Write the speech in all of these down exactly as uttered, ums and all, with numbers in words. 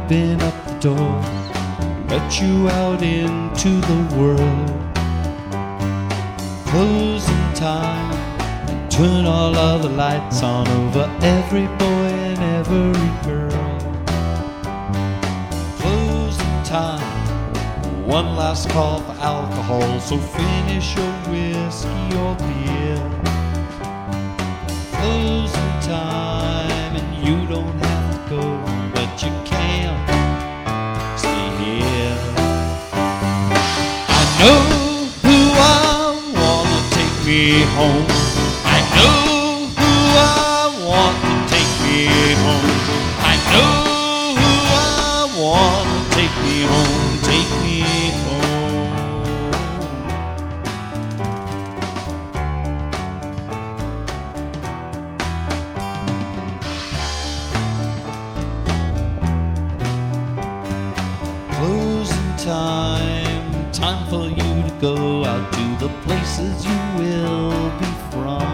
open up the door, let you out into the world. Closing time, turn all of the lights on over every boy and every girl. Closing time, one last call for alcohol, so finish your whiskey or beer. Closing time, and you don't have to go, but you can't stay here. I know who I wanna take me home. I know who I want to take me home. I know who I want to take me home, take me home. Closing time, time for you to go out to the places you will be from.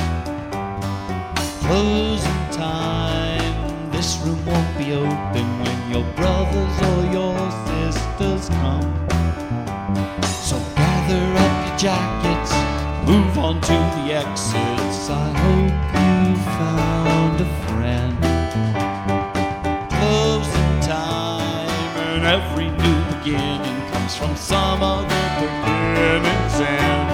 Closing time, this room won't be open when your brothers or your sisters come. So gather up your jackets, move on to the exits. I hope you found a friend. Closing time, and every new beginning comes from some other beginning's end.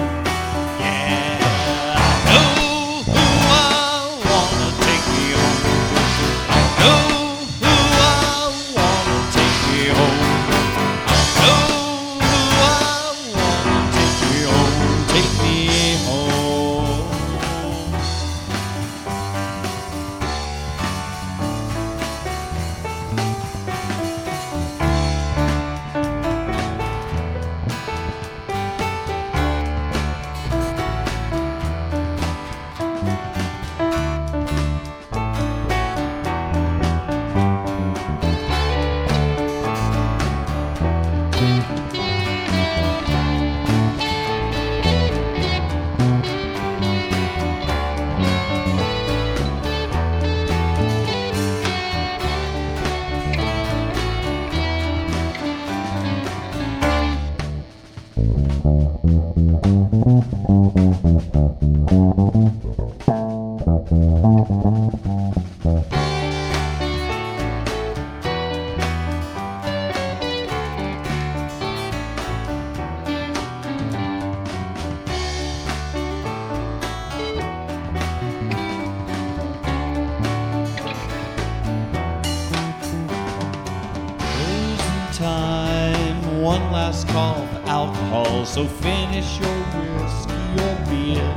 Time, one last call for alcohol, so finish your whiskey or beer.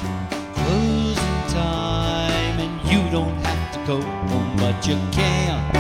Closing time, and you don't have to go home, but you can